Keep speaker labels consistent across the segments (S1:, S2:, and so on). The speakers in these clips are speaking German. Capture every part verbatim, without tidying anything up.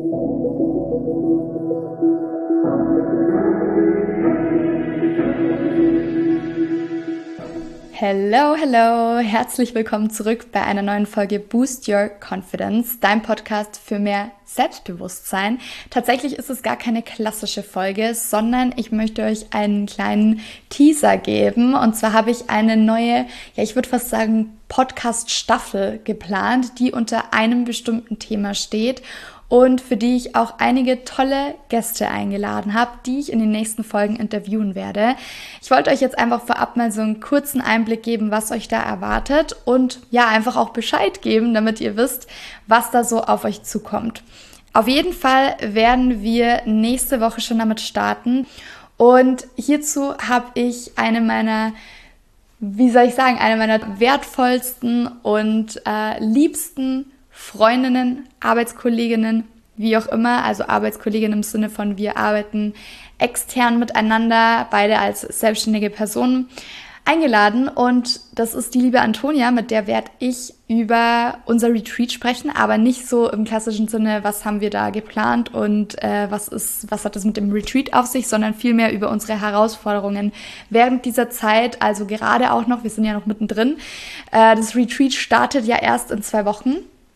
S1: Hello, hello, herzlich willkommen zurück bei einer neuen Folge Boost Your Confidence, dein Podcast für mehr Selbstbewusstsein. Tatsächlich ist es gar keine klassische Folge, sondern ich möchte euch einen kleinen Teaser geben. Und zwar habe ich eine neue, ja ich würde fast sagen Podcast-Staffel geplant, die unter einem bestimmten Thema steht und für die ich auch einige tolle Gäste eingeladen habe, die ich in den nächsten Folgen interviewen werde. Ich wollte euch jetzt einfach vorab mal so einen kurzen Einblick geben, was euch da erwartet und ja, einfach auch Bescheid geben, damit ihr wisst, was da so auf euch zukommt. Auf jeden Fall werden wir nächste Woche schon damit starten und hierzu habe ich eine meiner, wie soll ich sagen, eine meiner wertvollsten und äh, liebsten Freundinnen, Arbeitskolleginnen, wie auch immer, also Arbeitskolleginnen im Sinne von wir arbeiten extern miteinander, beide als selbstständige Personen, eingeladen und das ist die liebe Antonia, mit der werde ich über unser Retreat sprechen, aber nicht so im klassischen Sinne, was haben wir da geplant und äh, was ist, was hat das mit dem Retreat auf sich, sondern vielmehr über unsere Herausforderungen während dieser Zeit, also gerade auch noch, wir sind ja noch mittendrin, äh, das Retreat startet ja erst in zwei Wochen.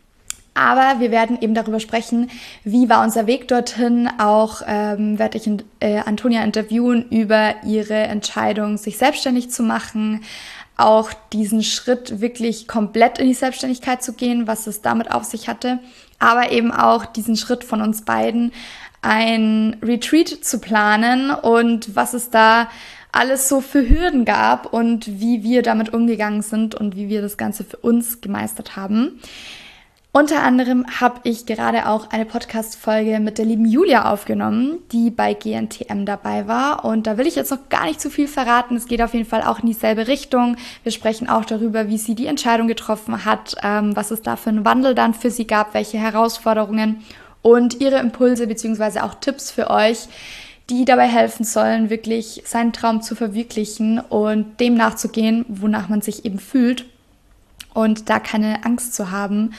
S1: Aber wir werden eben darüber sprechen, wie war unser Weg dorthin. Auch ähm, werde ich in, äh, Antonia interviewen über ihre Entscheidung, sich selbstständig zu machen. Auch diesen Schritt wirklich komplett in die Selbstständigkeit zu gehen, was es damit auf sich hatte. Aber eben auch diesen Schritt von uns beiden, ein Retreat zu planen und was es da alles so für Hürden gab und wie wir damit umgegangen sind und wie wir das Ganze für uns gemeistert haben. Unter anderem habe ich gerade auch eine Podcast-Folge mit der lieben Julia aufgenommen, die bei G N T M dabei war. Und da will ich jetzt noch gar nicht zu viel verraten. Es geht auf jeden Fall auch in dieselbe Richtung. Wir sprechen auch darüber, wie sie die Entscheidung getroffen hat, ähm, was es da für einen Wandel dann für sie gab, welche Herausforderungen und ihre Impulse bzw. auch Tipps für euch, die dabei helfen sollen, wirklich seinen Traum zu verwirklichen und dem nachzugehen, wonach man sich eben fühlt und da keine Angst zu haben.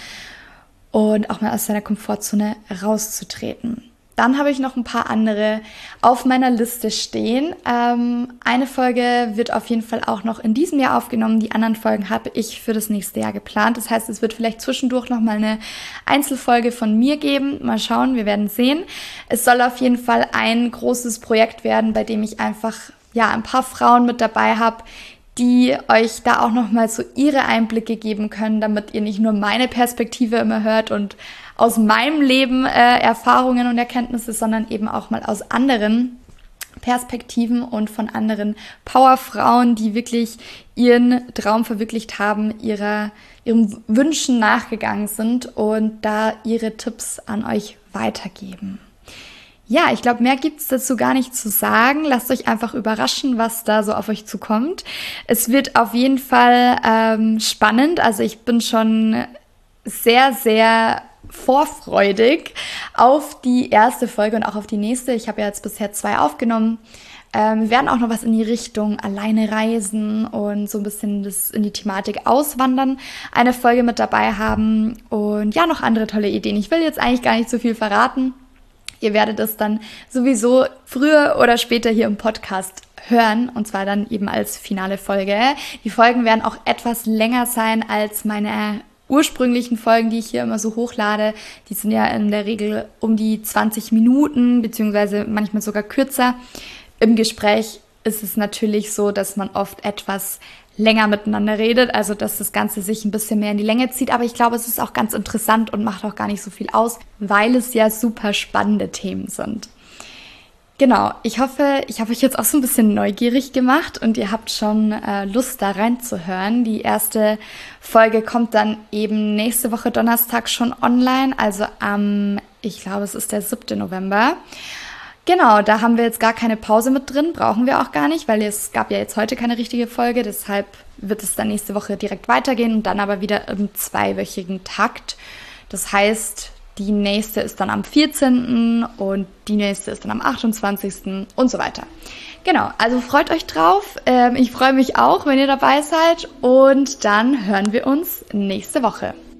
S1: Und auch mal aus seiner Komfortzone rauszutreten. Dann habe ich noch ein paar andere auf meiner Liste stehen. Ähm, eine Folge wird auf jeden Fall auch noch in diesem Jahr aufgenommen. Die anderen Folgen habe ich für das nächste Jahr geplant. Das heißt, es wird vielleicht zwischendurch noch mal eine Einzelfolge von mir geben. Mal schauen, wir werden sehen. Es soll auf jeden Fall ein großes Projekt werden, bei dem ich einfach ja ein paar Frauen mit dabei habe, die euch da auch nochmal so ihre Einblicke geben können, damit ihr nicht nur meine Perspektive immer hört und aus meinem Leben äh, Erfahrungen und Erkenntnisse, sondern eben auch mal aus anderen Perspektiven und von anderen Powerfrauen, die wirklich ihren Traum verwirklicht haben, ihrer, ihren Wünschen nachgegangen sind und da ihre Tipps an euch weitergeben. Ja, ich glaube, mehr gibt's dazu gar nicht zu sagen. Lasst euch einfach überraschen, was da so auf euch zukommt. Es wird auf jeden Fall ähm, spannend. Also ich bin schon sehr, sehr vorfreudig auf die erste Folge und auch auf die nächste. Ich habe ja jetzt bisher zwei aufgenommen. Ähm, wir werden auch noch was in die Richtung alleine reisen und so ein bisschen das in die Thematik auswandern eine Folge mit dabei haben. Und ja, noch andere tolle Ideen. Ich will jetzt eigentlich gar nicht so viel verraten. Ihr werdet es dann sowieso früher oder später hier im Podcast hören und zwar dann eben als finale Folge. Die Folgen werden auch etwas länger sein als meine ursprünglichen Folgen, die ich hier immer so hochlade. Die sind ja in der Regel um die zwanzig Minuten beziehungsweise manchmal sogar kürzer. Im Gespräch ist es natürlich so, dass man oft etwas länger miteinander redet, also dass das Ganze sich ein bisschen mehr in die Länge zieht, aber ich glaube, es ist auch ganz interessant und macht auch gar nicht so viel aus, weil es ja super spannende Themen sind. Genau, ich hoffe, ich habe euch jetzt auch so ein bisschen neugierig gemacht und ihr habt schon äh, Lust da reinzuhören. Die erste Folge kommt dann eben nächste Woche Donnerstag schon online, also am, ich glaube, es ist der siebte November. Genau, da haben wir jetzt gar keine Pause mit drin, brauchen wir auch gar nicht, weil es gab ja jetzt heute keine richtige Folge, deshalb wird es dann nächste Woche direkt weitergehen und dann aber wieder im zweiwöchigen Takt. Das heißt, die nächste ist dann am vierzehnten und die nächste ist dann am achtundzwanzigsten und so weiter. Genau, also freut euch drauf. Ich freue mich auch, wenn ihr dabei seid und dann hören wir uns nächste Woche.